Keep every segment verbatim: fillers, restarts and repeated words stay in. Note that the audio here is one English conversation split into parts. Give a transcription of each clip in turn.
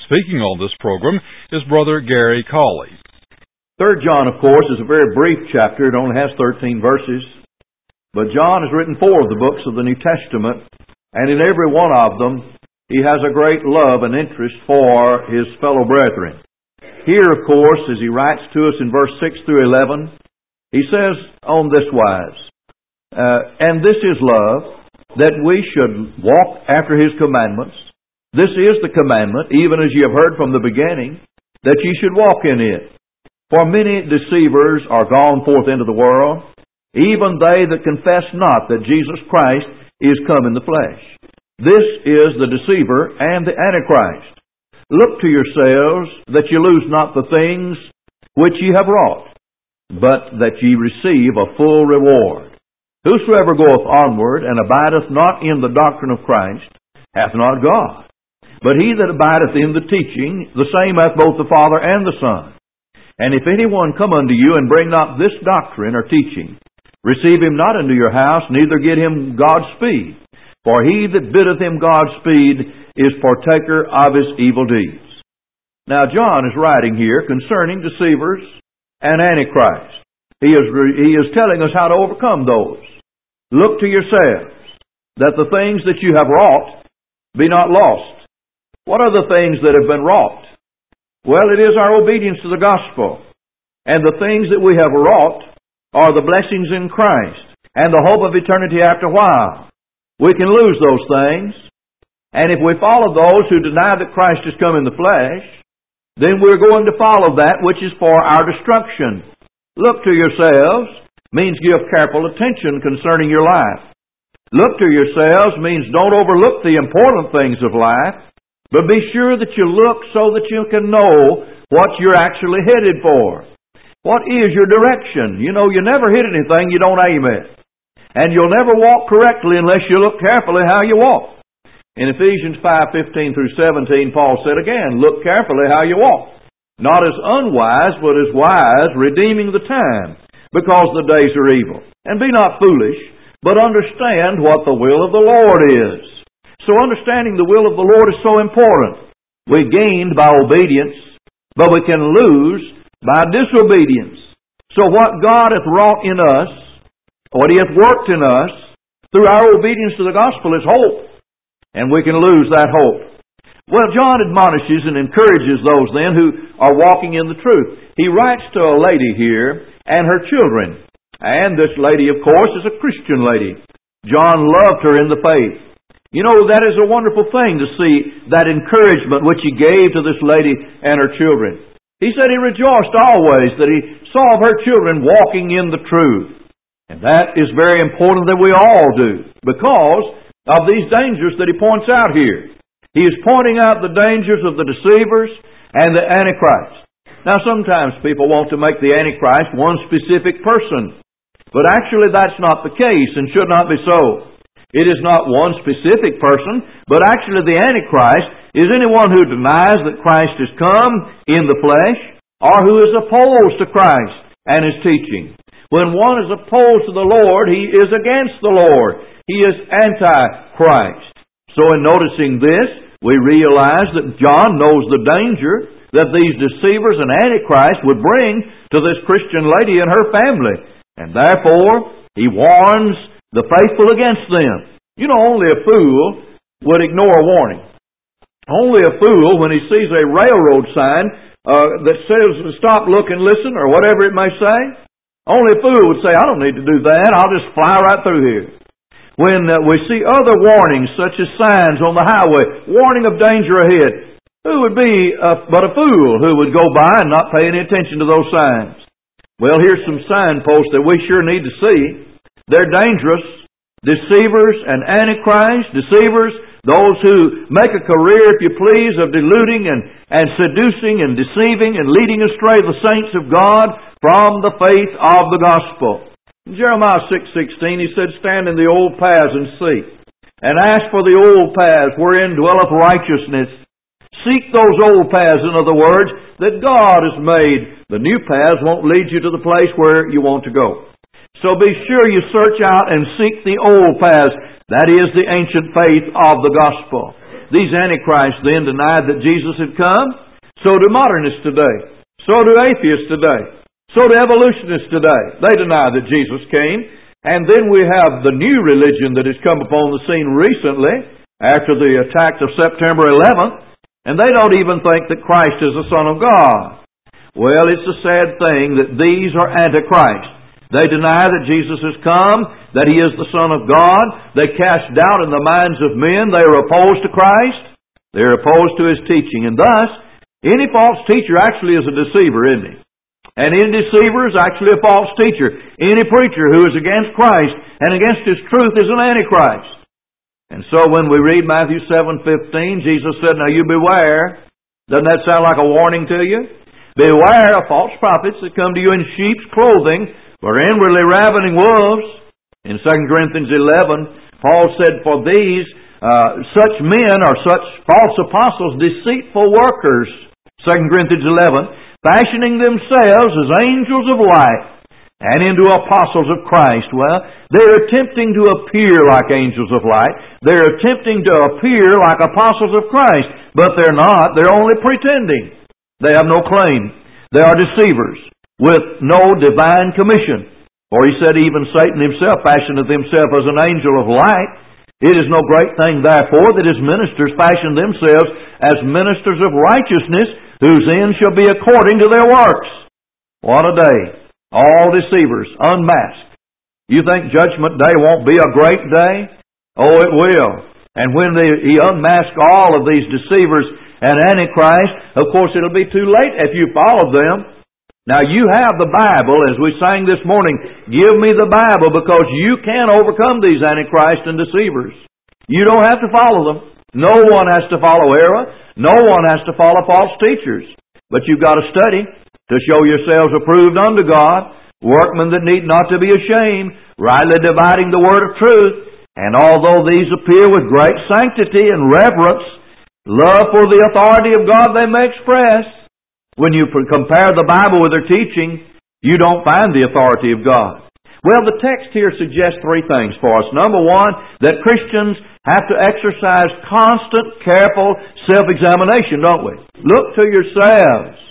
speaking on this program is Brother Gary Cawley. Third John, of course, is a very brief chapter. It only has thirteen verses. But John has written four of the books of the New Testament, and in every one of them, he has a great love and interest for his fellow brethren. Here, of course, as he writes to us in verse six through eleven, he says on this wise, uh, And this is love, that we should walk after His commandments. This is the commandment, even as ye have heard from the beginning, that ye should walk in it. For many deceivers are gone forth into the world, even they that confess not that Jesus Christ is come in the flesh. This is the deceiver and the Antichrist. Look to yourselves that ye lose not the things which ye have wrought, but that ye receive a full reward. Whosoever goeth onward and abideth not in the doctrine of Christ hath not God. But he that abideth in the teaching, the same hath both the Father and the Son. And if anyone come unto you and bring not this doctrine or teaching, receive him not into your house, neither get him Godspeed. For he that biddeth him Godspeed is partaker of his evil deeds. Now John is writing here concerning deceivers and Antichrist. He is, he is telling us how to overcome those. Look to yourselves, that the things that you have wrought be not lost. What are the things that have been wrought? Well, it is our obedience to the gospel. And the things that we have wrought are the blessings in Christ and the hope of eternity after a while. We can lose those things. And if we follow those who deny that Christ has come in the flesh, then we're going to follow that which is for our destruction. Look to yourselves means give careful attention concerning your life. Look to yourselves means don't overlook the important things of life, but be sure that you look so that you can know what you're actually headed for. What is your direction? You know, you never hit anything you don't aim at. And you'll never walk correctly unless you look carefully how you walk. In Ephesians five fifteen through seventeen, Paul said again, look carefully how you walk. Not as unwise, but as wise, redeeming the time, because the days are evil. And be not foolish, but understand what the will of the Lord is. So understanding the will of the Lord is so important. We gained by obedience, but we can lose by disobedience. So what God hath wrought in us, what He hath worked in us, through our obedience to the gospel is hope. And we can lose that hope. Well, John admonishes and encourages those then who are walking in the truth. He writes to a lady here and her children. And this lady, of course, is a Christian lady. John loved her in the faith. You know, that is a wonderful thing to see that encouragement which he gave to this lady and her children. He said he rejoiced always that he saw of her children walking in the truth. And that is very important that we all do, because of these dangers that he points out here. He is pointing out the dangers of the deceivers and the Antichrist. Now, sometimes people want to make the Antichrist one specific person. But actually that's not the case and should not be so. It is not one specific person, but actually the Antichrist is anyone who denies that Christ has come in the flesh or who is opposed to Christ and His teaching. When one is opposed to the Lord, he is against the Lord. He is anti-Christ. So in noticing this, we realize that John knows the danger that these deceivers and Antichrist would bring to this Christian lady and her family. And therefore, he warns the faithful against them. You know, only a fool would ignore a warning. Only a fool, when he sees a railroad sign uh, that says, stop, look, and listen, or whatever it may say, only a fool would say, I don't need to do that, I'll just fly right through here. When uh, we see other warnings, such as signs on the highway, warning of danger ahead, who would be uh, but a fool who would go by and not pay any attention to those signs? Well, here's some signposts that we sure need to see. They're dangerous. Deceivers and Antichrist, deceivers, those who make a career, if you please, of deluding and, and seducing and deceiving and leading astray the saints of God from the faith of the gospel. In Jeremiah six sixteen, he said, stand in the old paths and see, and ask for the old paths wherein dwelleth righteousness. Seek those old paths, in other words, that God has made. The new paths won't lead you to the place where you want to go. So be sure you search out and seek the old paths. That is the ancient faith of the gospel. these antichrists then denied that Jesus had come, so do modernists today. So do atheists today. So do evolutionists today. They deny that Jesus came. And then we have the new religion that has come upon the scene recently, after the attacks of September eleventh, and they don't even think that Christ is the Son of God. Well, it's a sad thing that these are antichrists. They deny that Jesus has come, that He is the Son of God. They cast doubt in the minds of men. They are opposed to Christ. They are opposed to His teaching. And thus, any false teacher actually is a deceiver, isn't he? And any deceiver is actually a false teacher. Any preacher who is against Christ and against His truth is an antichrist. And so when we read Matthew seven fifteen, Jesus said, "Now you beware." Doesn't that sound like a warning to you? Beware of false prophets that come to you in sheep's clothing, but are inwardly ravening wolves. In Second Corinthians eleven, Paul said, "For these, uh, such men are such false apostles, deceitful workers." Second Corinthians eleven, "fashioning themselves as angels of light, and into apostles of Christ." Well, they are attempting to appear like angels of light. They are attempting to appear like apostles of Christ, but they're not. They're only pretending. They have no claim. They are deceivers with no divine commission. For he said, even Satan himself fashioneth himself as an angel of light. It is no great thing, therefore, that his ministers fashion themselves as ministers of righteousness, whose end shall be according to their works. What a day. All deceivers, unmasked. You think Judgment Day won't be a great day? Oh, it will. And when they, he unmasks all of these deceivers and antichrist, of course it'll be too late if you follow them. Now you have the Bible, as we sang this morning. Give me the Bible, because you can overcome these antichrists and deceivers. You don't have to follow them. No one has to follow error. No one has to follow false teachers. But you've got to study to show yourselves approved unto God, workmen that need not to be ashamed, rightly dividing the word of truth. And although these appear with great sanctity and reverence, love for the authority of God they may express, when you compare the Bible with their teaching, you don't find the authority of God. Well, the text here suggests three things for us. Number one, that Christians have to exercise constant, careful self-examination, don't we? Look to yourselves.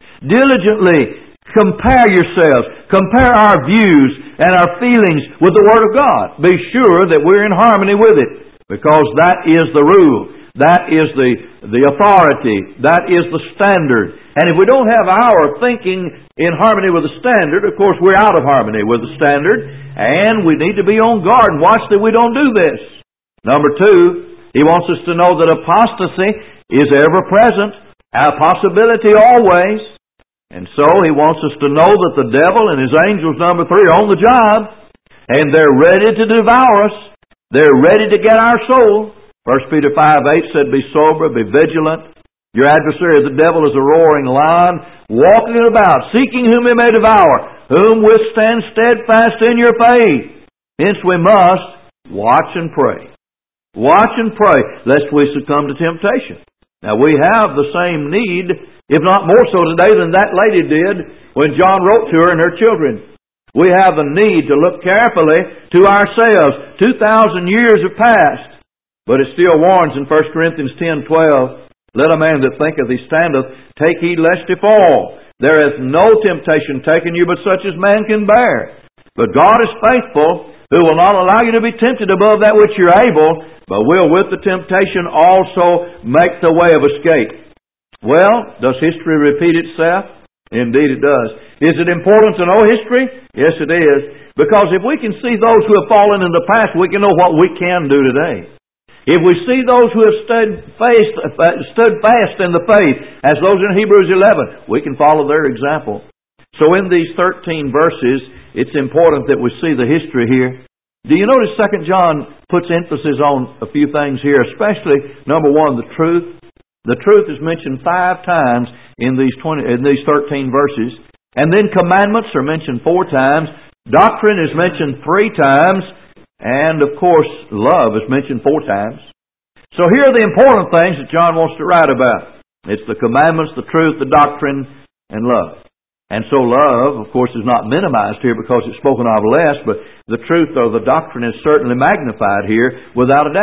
Diligently compare yourselves. Compare our views and our feelings with the Word of God. Be sure that we're in harmony with it, because that is the rule. That is the, the authority. That is the standard. And if we don't have our thinking in harmony with the standard, of course we're out of harmony with the standard, and we need to be on guard and watch that we don't do this. Number two, he wants us to know that apostasy is ever present, a possibility always. And so he wants us to know that the devil and his angels, number three, are on the job, and they're ready to devour us. They're ready to get our soul. First Peter five eight said, "Be sober, be vigilant. Your adversary, the devil, is a roaring lion, walking about, seeking whom he may devour, whom withstand steadfast in your faith." Hence we must watch and pray. Watch and pray, lest we succumb to temptation. Now we have the same need, if not more so today than that lady did when John wrote to her and her children. We have the need to look carefully to ourselves. Two thousand years have passed. But it still warns in First Corinthians ten twelve, "Let a man that thinketh he standeth take heed lest he fall. There is no temptation taken you but such as man can bear. But God is faithful, who will not allow you to be tempted above that which you're able, but will with the temptation also make the way of escape." Well, does history repeat itself? Indeed it does. Is it important to know history? Yes, it is. Because if we can see those who have fallen in the past, we can know what we can do today. If we see those who have stood fast, stood fast in the faith, as those in Hebrews eleven, we can follow their example. So in these thirteen verses, it's important that we see the history here. Do you notice Second John puts emphasis on a few things here, especially, number one, the truth. The truth is mentioned five times in these twenty, in these thirteen verses. And then commandments are mentioned four times. Doctrine is mentioned three times. And, of course, love is mentioned four times. So here are the important things that John wants to write about. It's the commandments, the truth, the doctrine, and love. And so love, of course, is not minimized here because it's spoken of less, but the truth or the doctrine is certainly magnified here without a doubt.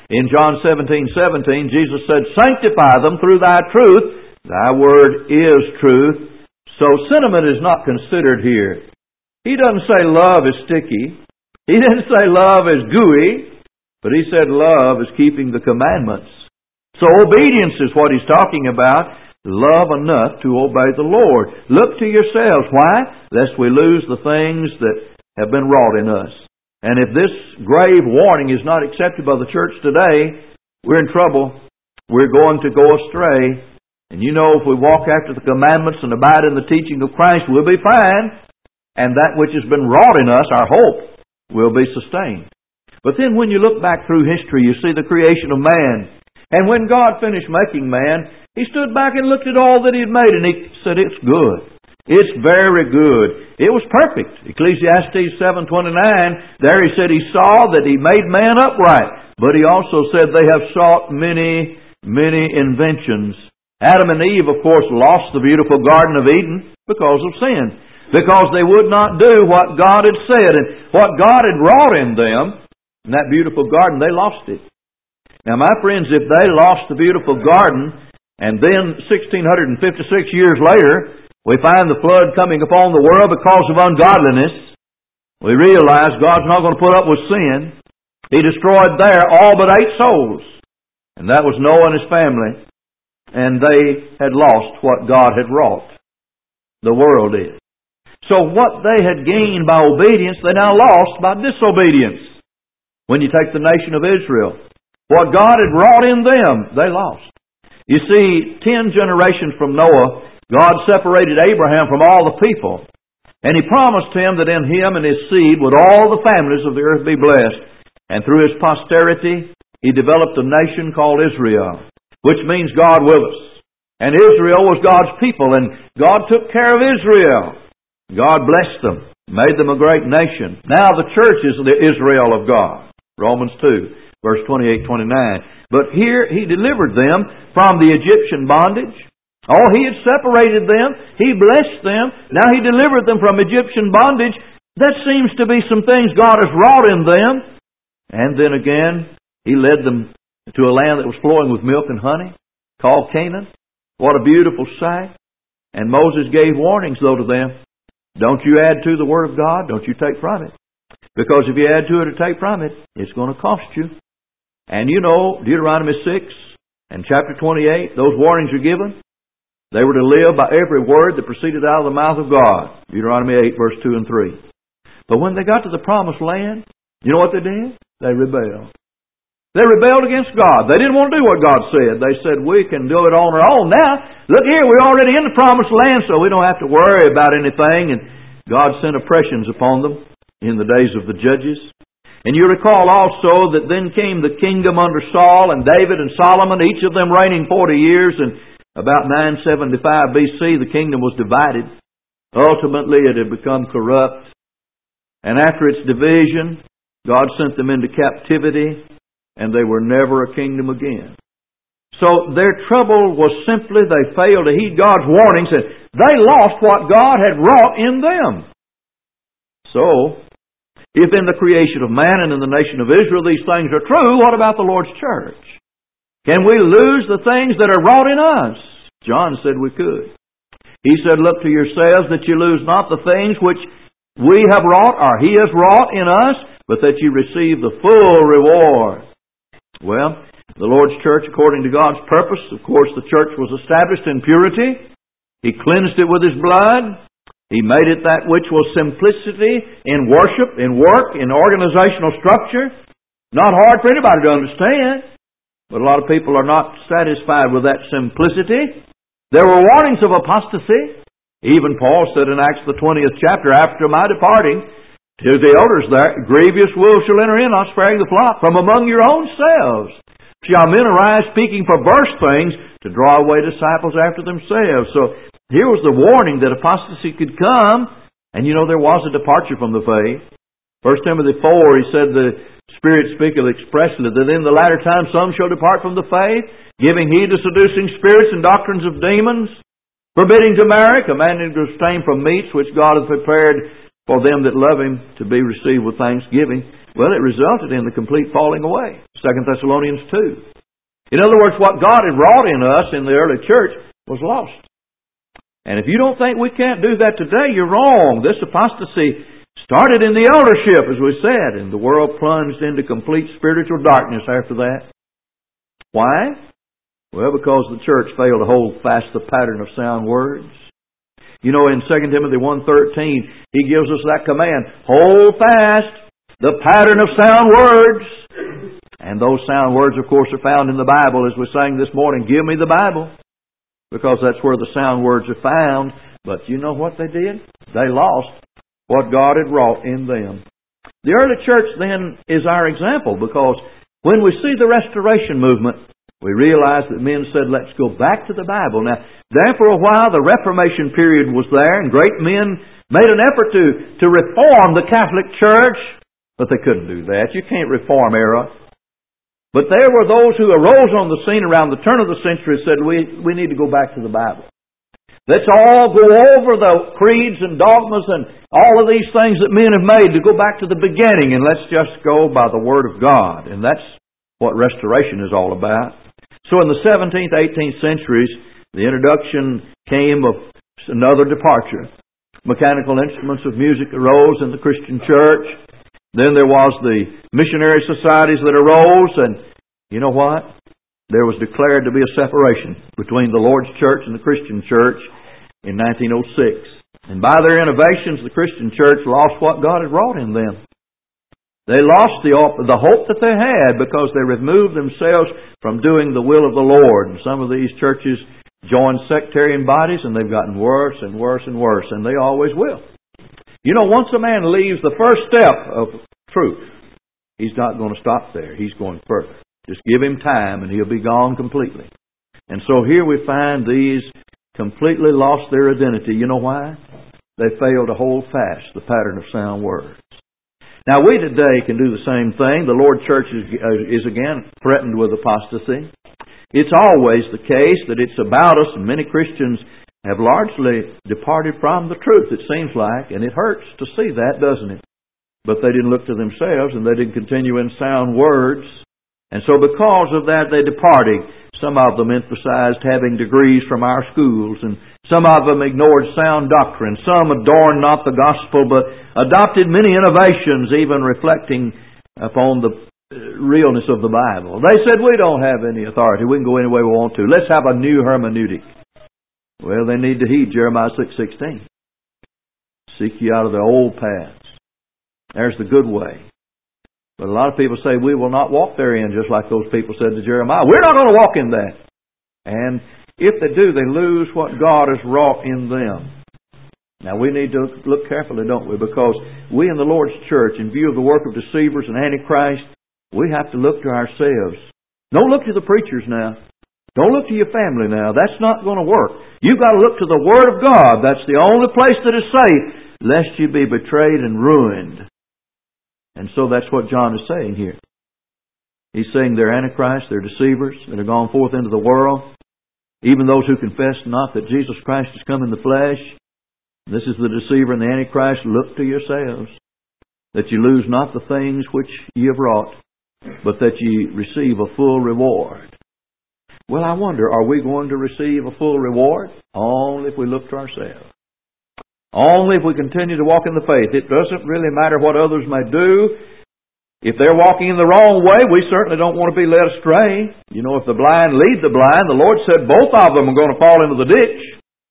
In John seventeen seventeen, Jesus said, "Sanctify them through Thy truth. Thy word is truth." So sentiment is not considered here. He doesn't say love is sticky. He didn't say love is gooey. But He said love is keeping the commandments. So obedience is what He's talking about. Love enough to obey the Lord. Look to yourselves. Why? Lest we lose the things that have been wrought in us. And if this grave warning is not accepted by the church today, we're in trouble. We're going to go astray. And you know, if we walk after the commandments and abide in the teaching of Christ, we'll be fine. And that which has been wrought in us, our hope, will be sustained. But then when you look back through history, you see the creation of man. And when God finished making man, He stood back and looked at all that He had made, and He said, "It's good. It's very good." It was perfect. Ecclesiastes seven twenty-nine, there He said He saw that He made man upright. But He also said they have sought many, many inventions. Adam and Eve, of course, lost the beautiful Garden of Eden because of sin. Because they would not do what God had said. And what God had wrought in them, in that beautiful garden, they lost it. Now, my friends, if they lost the beautiful garden, and then sixteen fifty-six years later, we find the flood coming upon the world because of ungodliness, we realize God's not going to put up with sin. He destroyed there all but eight souls. And that was Noah and his family. And they had lost what God had wrought. The world did. So what they had gained by obedience, they now lost by disobedience. When you take the nation of Israel, what God had wrought in them, they lost. You see, ten generations from Noah, God separated Abraham from all the people. And He promised him that in him and his seed would all the families of the earth be blessed. And through his posterity, He developed a nation called Israel, which means God with us. And Israel was God's people, and God took care of Israel. God blessed them, made them a great nation. Now the church is the Israel of God. Romans two, verse twenty-eight twenty-nine. But here He delivered them from the Egyptian bondage. Oh, He had separated them. He blessed them. Now He delivered them from Egyptian bondage. That seems to be some things God has wrought in them. And then again, He led them to a land that was flowing with milk and honey, called Canaan. What a beautiful sight. And Moses gave warnings, though, to them. Don't you add to the Word of God. Don't you take from it. Because if you add to it or take from it, it's going to cost you. And you know, Deuteronomy six and chapter twenty-eight, those warnings are given. They were to live by every word that proceeded out of the mouth of God. Deuteronomy eight, verse two and three. But when they got to the promised land, you know what they did? They rebelled. They rebelled against God. They didn't want to do what God said. They said, we can do it on our own. Now, look here, we're already in the promised land, so we don't have to worry about anything. And God sent oppressions upon them in the days of the judges. And you recall also that then came the kingdom under Saul and David and Solomon, each of them reigning forty years. And about nine seventy-five B C, the kingdom was divided. Ultimately, it had become corrupt. And after its division, God sent them into captivity. And they were never a kingdom again. So their trouble was simply they failed to heed God's warnings, and they lost what God had wrought in them. So, if in the creation of man and in the nation of Israel these things are true, what about the Lord's church? Can we lose the things that are wrought in us? John said we could. He said, look to yourselves that you lose not the things which we have wrought, or He has wrought in us, but that you receive the full reward. Well, the Lord's church, according to God's purpose, of course, the church was established in purity. He cleansed it with His blood. He made it that which was simplicity in worship, in work, in organizational structure. Not hard for anybody to understand. But a lot of people are not satisfied with that simplicity. There were warnings of apostasy. Even Paul said in Acts the twentieth chapter, after my departing, to the elders there, grievous wolves shall enter in, not sparing the flock. From among your own selves shall men arise speaking perverse things to draw away disciples after themselves. So here was the warning that apostasy could come. And you know, there was a departure from the faith. First Timothy four, he said, the Spirit speaketh expressly that in the latter time some shall depart from the faith, giving heed to seducing spirits and doctrines of demons, forbidding to marry, commanding to abstain from meats which God hath prepared for them that love Him to be received with thanksgiving. Well, it resulted in the complete falling away. Second Thessalonians two. In other words, what God had wrought in us in the early church was lost. And if you don't think we can't do that today, you're wrong. This apostasy started in the eldership, as we said, and the world plunged into complete spiritual darkness after that. Why? Well, because the church failed to hold fast the pattern of sound words. You know, in Second Timothy one thirteen, he gives us that command, hold fast the pattern of sound words. And those sound words, of course, are found in the Bible, as we sang this morning, give me the Bible, because that's where the sound words are found. But you know what they did? They lost what God had wrought in them. The early church then is our example, because when we see the Restoration movement, we realize that men said, let's go back to the Bible. Now, there for a while, the Reformation period was there, and great men made an effort to, to reform the Catholic Church, but they couldn't do that. You can't reform error. But there were those who arose on the scene around the turn of the century and said, we, we need to go back to the Bible. Let's all go over the creeds and dogmas and all of these things that men have made to go back to the beginning, and let's just go by the Word of God. And that's what restoration is all about. So in the seventeenth, eighteenth centuries, the introduction came of another departure. Mechanical instruments of music arose in the Christian church. Then there was the missionary societies that arose, and you know what? There was declared to be a separation between the Lord's church and the Christian church in nineteen oh six. And by their innovations, the Christian church lost what God had wrought in them. They lost the, the hope that they had because they removed themselves from doing the will of the Lord. And some of these churches joined sectarian bodies, and they've gotten worse and worse and worse, and they always will. You know, once a man leaves the first step of truth, he's not going to stop there. He's going further. Just give him time and he'll be gone completely. And so here we find these completely lost their identity. You know why? They failed to hold fast the pattern of sound words. Now we today can do the same thing. The Lord Church is, is again threatened with apostasy. It's always the case that it's about us, and many Christians have largely departed from the truth, it seems like, and it hurts to see that, doesn't it? But they didn't look to themselves, and they didn't continue in sound words. And so because of that, they departed. Some of them emphasized having degrees from our schools, and some of them ignored sound doctrine. Some adorned not the gospel, but adopted many innovations, even reflecting upon the realness of the Bible. They said, we don't have any authority. We can go any way we want to. Let's have a new hermeneutic. Well, they need to heed Jeremiah six sixteen. Seek ye out of the old paths. There's the good way. But a lot of people say, we will not walk therein, just like those people said to Jeremiah. We're not going to walk in that. And if they do, they lose what God has wrought in them. Now, we need to look carefully, don't we? Because we in the Lord's church, in view of the work of deceivers and Antichrist, we have to look to ourselves. Don't look to the preachers now. Don't look to your family now. That's not going to work. You've got to look to the Word of God. That's the only place that is safe, lest you be betrayed and ruined. And so that's what John is saying here. He's saying they're antichrists, they're deceivers that are gone forth into the world. Even those who confess not that Jesus Christ has come in the flesh. This is the deceiver and the antichrist. Look to yourselves, that you lose not the things which ye have wrought, but that ye receive a full reward. Well, I wonder, are we going to receive a full reward? Only if we look to ourselves. Only if we continue to walk in the faith. It doesn't really matter what others may do. If they're walking in the wrong way, we certainly don't want to be led astray. You know, if the blind lead the blind, the Lord said both of them are going to fall into the ditch.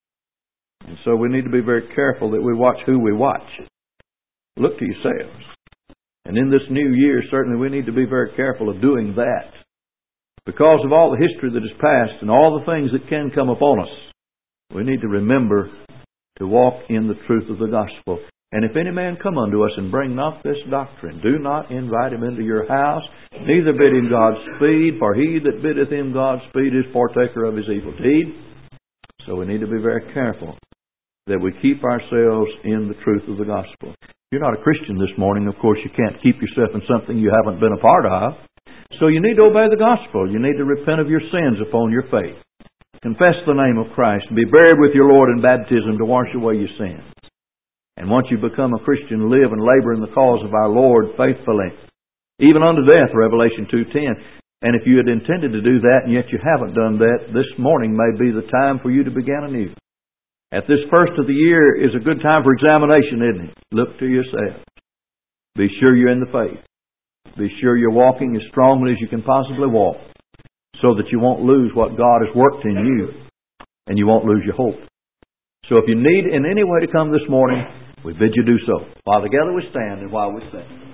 And so we need to be very careful that we watch who we watch. Look to yourselves. And in this new year, certainly we need to be very careful of doing that. Because of all the history that has passed and all the things that can come upon us, we need to remember to walk in the truth of the gospel. And if any man come unto us and bring not this doctrine, do not invite him into your house, neither bid him Godspeed, for he that biddeth him Godspeed is partaker of his evil deed. So we need to be very careful that we keep ourselves in the truth of the gospel. If you're not a Christian this morning, of course you can't keep yourself in something you haven't been a part of. So you need to obey the gospel. You need to repent of your sins upon your faith. Confess the name of Christ and be buried with your Lord in baptism to wash away your sins. And once you become a Christian, live and labor in the cause of our Lord faithfully even unto death, Revelation two ten. And if you had intended to do that and yet you haven't done that, this morning may be the time for you to begin anew. At this first of the year is a good time for examination, isn't it? Look to yourself. Be sure you're in the faith. Be sure you're walking as strongly as you can possibly walk, so that you won't lose what God has worked in you, and you won't lose your hope. So if you need in any way to come this morning, we bid you do so. While together we stand and while we stand.